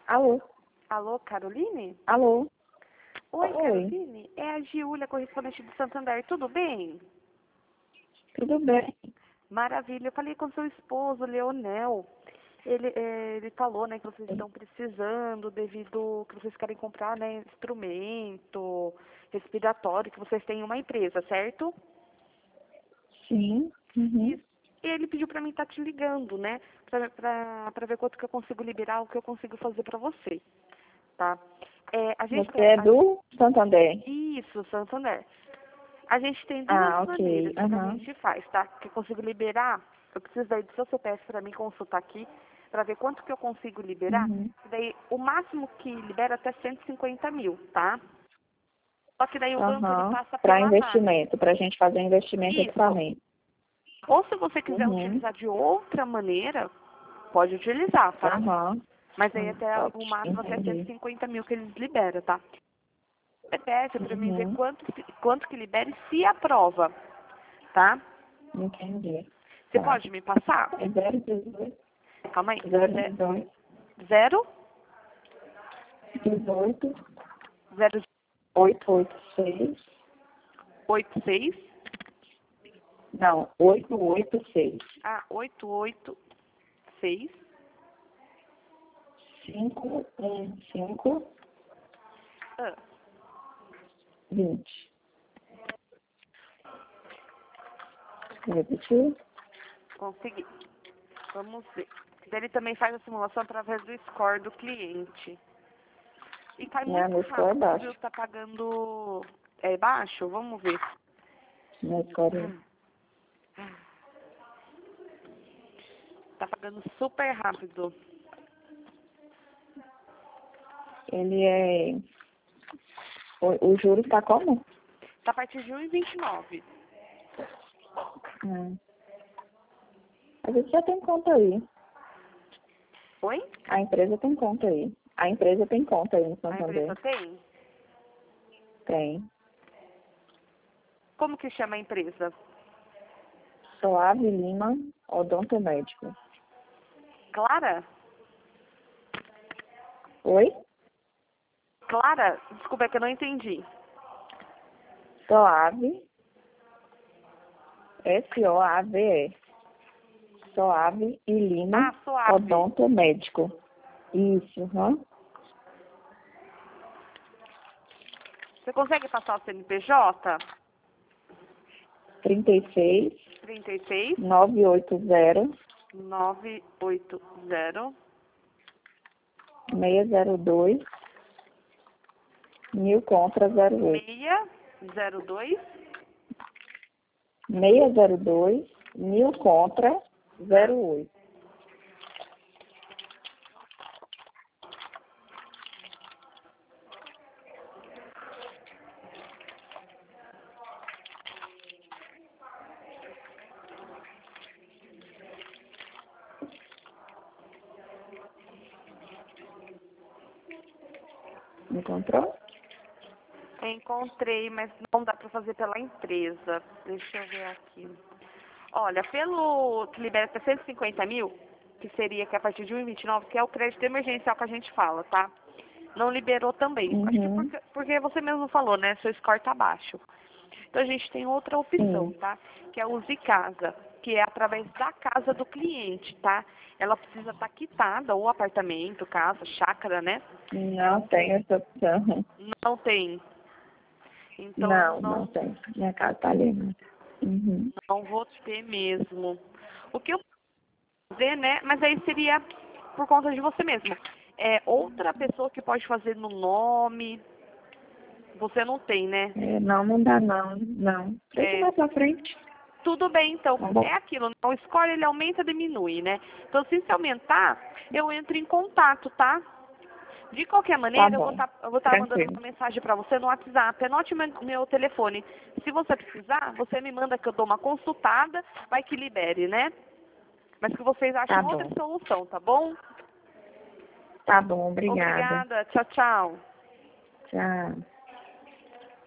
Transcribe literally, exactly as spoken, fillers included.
Alô? Alô, Caroline? Alô? Oi, Oi. Caroline. É a Giulia, correspondente do Santander. Tudo bem? Tudo bem? Maravilha. Eu falei com seu esposo, Leonel. Ele, é, ele falou, né, que vocês estão precisando devido que vocês querem comprar, né, instrumento respiratório, que vocês têm uma empresa, certo? Sim. Uhum. Isso. E ele pediu para mim estar te ligando, né, pra, pra, pra ver quanto que eu consigo liberar, o que eu consigo fazer para você, tá? É, a gente Você é a- do Santander? Isso, Santander. A gente tem duas Ah, maneiras ok. que a Aham. gente faz, tá? Que eu consigo liberar, eu preciso daí do seu C P F para mim consultar aqui, para ver quanto que eu consigo liberar. Uhum. Daí, o máximo que libera é até cento e cinquenta mil, tá? Só que daí o banco, ele Aham. passa Para pela máquina. investimento, para a gente fazer investimento em Isso. equipamento. Ou se você quiser Uhum. utilizar de outra maneira, pode utilizar, tá? Aham. Mas aí Hum, até top. o máximo até cento e Entendi. cinquenta mil que eles liberam, tá? C P F para mim ver Uhum. quanto, quanto que libera e se aprova, tá? Entendi. Você Tá. pode me passar? É zero dezoito, Calma aí. zero Ze- dezoito, Zero, dezoito, zero, oito oito seis. oito, seis. Não, oito oito seis. Ah, oito, oito, seis. cinco um cinco, Ah, vinte. Repetir? consegui. Vamos ver. Ele também faz a simulação através do score do cliente. E cai Né? muito Meu score é rápido, viu? baixo. Tá pagando é baixo? Vamos ver. Meu score Tá pagando super rápido. ele é... O, o juro está como? Tá a partir de um e vinte e nove. Hum. A gente já tem conta aí. Oi? A empresa tem conta aí. A empresa tem conta aí no A empresa Santander. tem? Tem. Como que chama a empresa? Soave Lima Odontomédico. Clara? Oi? Clara? Desculpa, é que eu não entendi. Soave. S O A V E. Soave e Lima Ah, Suave. Odontomédico. Isso, hã? Você consegue passar o C N P J? trinta e seis, trinta e seis, novecentos e oitenta, novecentos e oitenta, seiscentos e dois, mil contra zero oito. seiscentos e dois. seiscentos e dois, mil contra zero oito. Encontrou? Encontrei, mas não dá para fazer pela empresa. Deixa eu ver aqui. Olha, pelo que libera até cento e cinquenta mil, que seria que é a partir de um e vinte e nove, que é o crédito emergencial que a gente fala, tá? Não liberou também. Acho que Uhum. porque, porque você mesmo falou, né? Seu score tá baixo. Então a gente tem outra opção, Sim. tá? Que é o Use Casa, que é através da casa do cliente, tá? Ela precisa estar quitada, ou apartamento, casa, chácara, né? Não tem essa opção. Não tem. Então eu Não, não não, tem. Minha casa tá ali, né? Uhum. não vou ter mesmo. O que eu vou fazer, né? Mas aí seria por conta de você mesmo. É outra pessoa que pode fazer no nome. Você não tem, né? É, não, não dá não. Não. Deixa É, mais pra frente. tudo bem, então. Tá bom? É aquilo. O score ele aumenta, diminui, né? Então, se se aumentar, eu entro em contato, tá? De qualquer Tá maneira, eu vou bom. estar eu vou tá mandando Tranquilo. uma mensagem para você no WhatsApp. Anote meu, meu telefone. Se você precisar, você me manda que eu dou uma consultada, vai que libere, né? Mas que vocês achem Tá outra bom. solução, tá bom? Tá bom, obrigada. Obrigada. Tchau, tchau. Tchau.